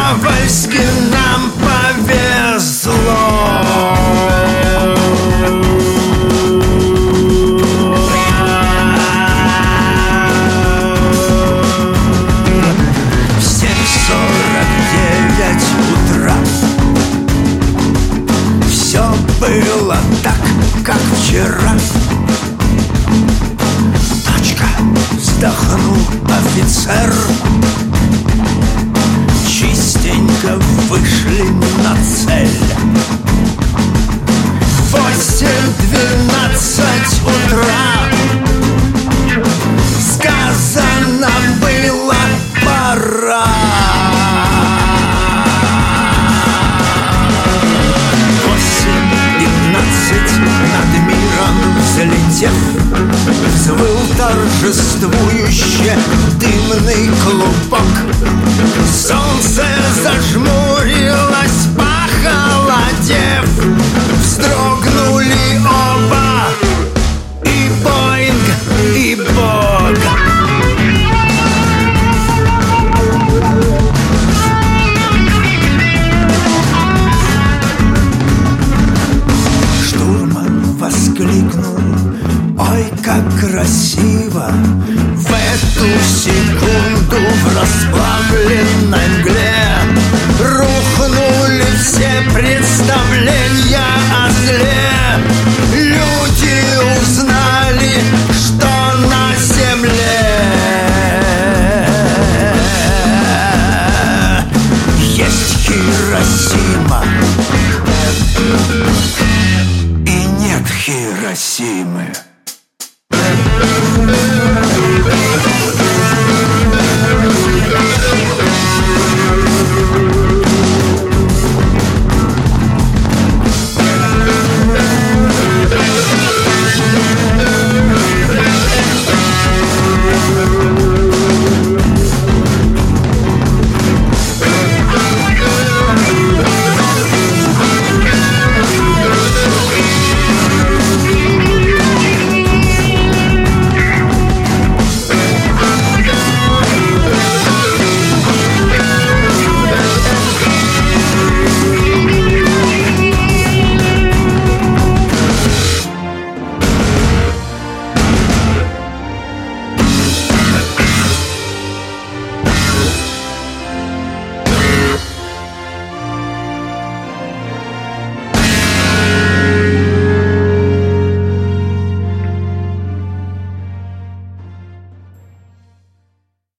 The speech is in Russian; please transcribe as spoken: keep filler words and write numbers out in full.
дьявольски нам повезло. В семь сорок девять утра все было так, как вчера. Тачка, вздохнул офицер. Чистенько вышли на цель. Восемь-двенадцать утра. Сказано было пора. Восемь-пятнадцать над миром взлетев, взвыл торжествующе дымный клубок. Солнце зажмурилось, похолодев. Вздрогнули оба, и Боинг, и Бог. Штурман воскликнул: ой, как красиво! В эту секунду в расплавленной мгле рухнули все представления о зле. Люди узнали, что на земле есть Хиросима и нет Хиросимы.